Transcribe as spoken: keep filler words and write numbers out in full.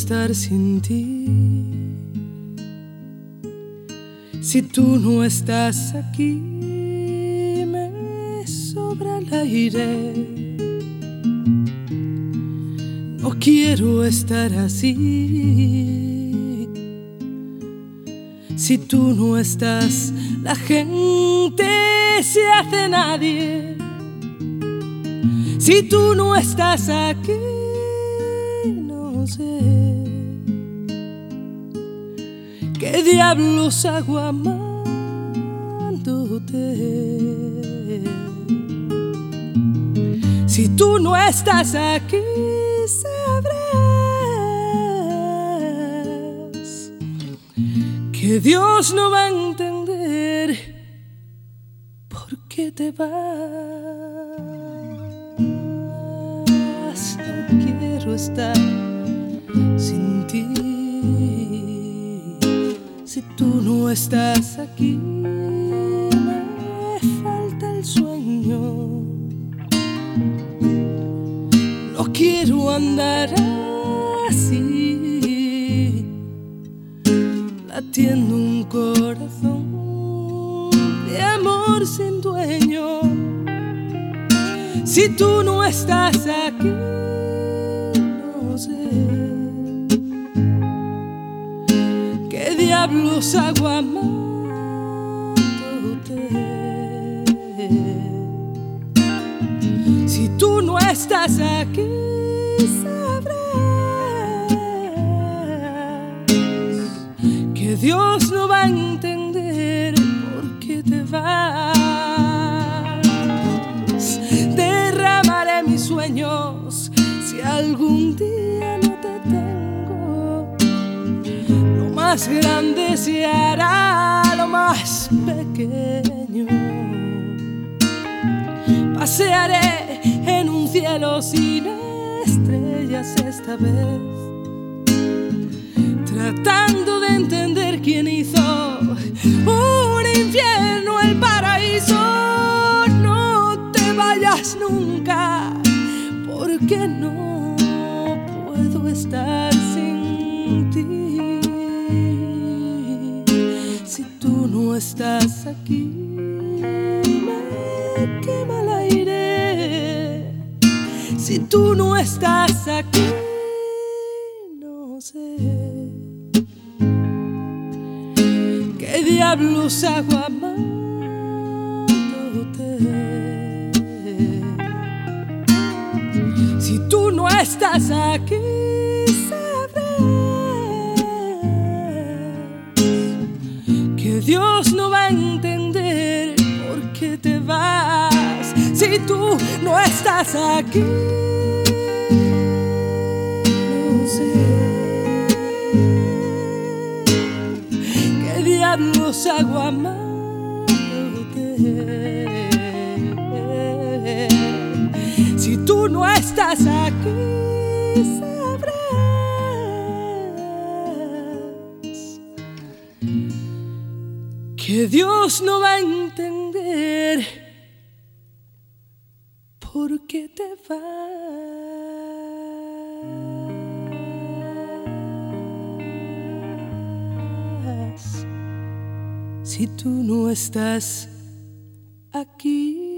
estar sin ti. Si tú no estás aquí, me sobra el aire. No quiero estar así. Si tú no estás, la gente se hace nadie. Si tú no estás aquí, no sé qué diablos hago amándote. Si tú no estás aquí, sabrás que Dios no va a entender por qué te vas. No quiero estar sin ti. Si tú no estás aquí, me falta el sueño. No quiero andar así, latiendo un corazón de amor sin dueño. Si tú no estás aquí, no sé qué diablos hago amándote. Si tú no estás aquí, sabrás que Dios no va a entender por qué te vas. Derramaré mis sueños si algún día no te tengo. Lo más grande se hará lo más pequeño. Pasearé en un cielo sin estrellas esta vez, tratando de entender quién hizo un infierno el paraíso. No te vayas nunca, porque no puedo estar sin ti. Si tú no estás aquí, me quema el aire. Si tú no estás aquí, no sé qué diablos hago amándote. Si tú no estás aquí, sabrás que Dios no va a entender por qué te vas. Si tú no estás aquí, no sé qué diablos hago amándote. Si tú no estás aquí, sabrás que Dios no va a entender por qué te vas. Si tú no estás aquí.